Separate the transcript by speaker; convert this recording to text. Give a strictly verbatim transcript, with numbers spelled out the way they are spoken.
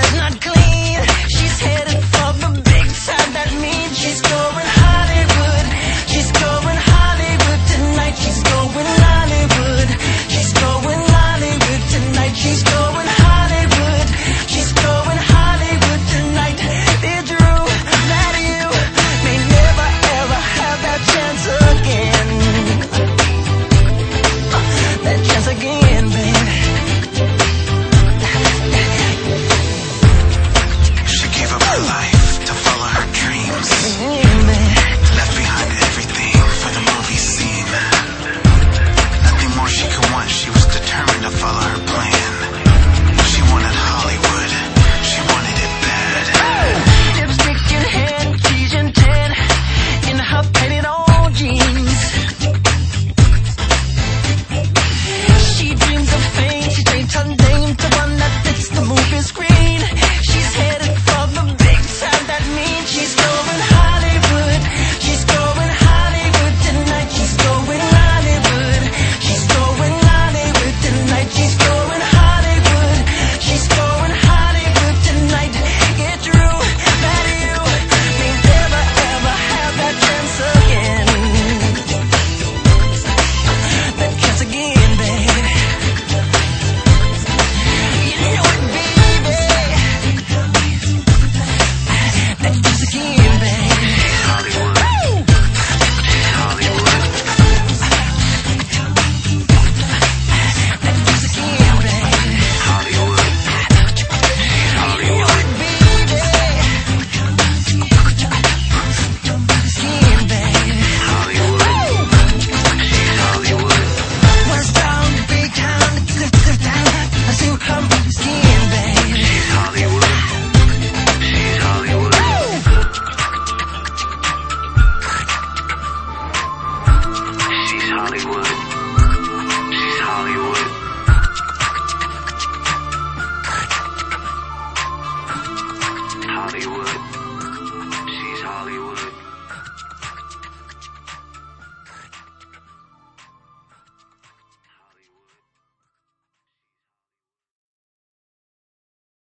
Speaker 1: hair's not clean. She's headed for the big time. That means she's going Hollywood. She's going Hollywood tonight. She's going Hollywood. She's going Hollywood tonight. She's going Hollywood. She's going Hollywood tonight. Dear Drew, that you may never ever have that chance again. That chance again, babe.
Speaker 2: She gave up her life to follow her dreams. Left behind everything for the movie scene. Nothing more she could want. She was determined to follow her plan. She wanted Hollywood. She wanted it bad.
Speaker 1: Lipstick in hand, cheese and tan, in her painted on jeans. She dreams of fame. She changed her name to one that fits the movie screen. She's headed for the big time. That means she's going Hollywood. She's going Hollywood tonight. She's going Hollywood. She's going Hollywood tonight. She's going Hollywood. She's going Hollywood tonight. Get through that you may never ever have that chance again. That chance again, babe. You know it, baby. That chance again, babe.
Speaker 2: Hollywood.
Speaker 1: Woo!
Speaker 2: Hollywood.
Speaker 1: That chance again, babe.
Speaker 2: Hollywood.
Speaker 1: You know it, baby. Again, babe.
Speaker 2: Hollywood. She's Hollywood.
Speaker 1: West town, big town, live, live down. I see her skin, babe.
Speaker 2: She's Hollywood. She's Hollywood. She's Hollywood. She's Hollywood. Hollywood. She's Hollywood.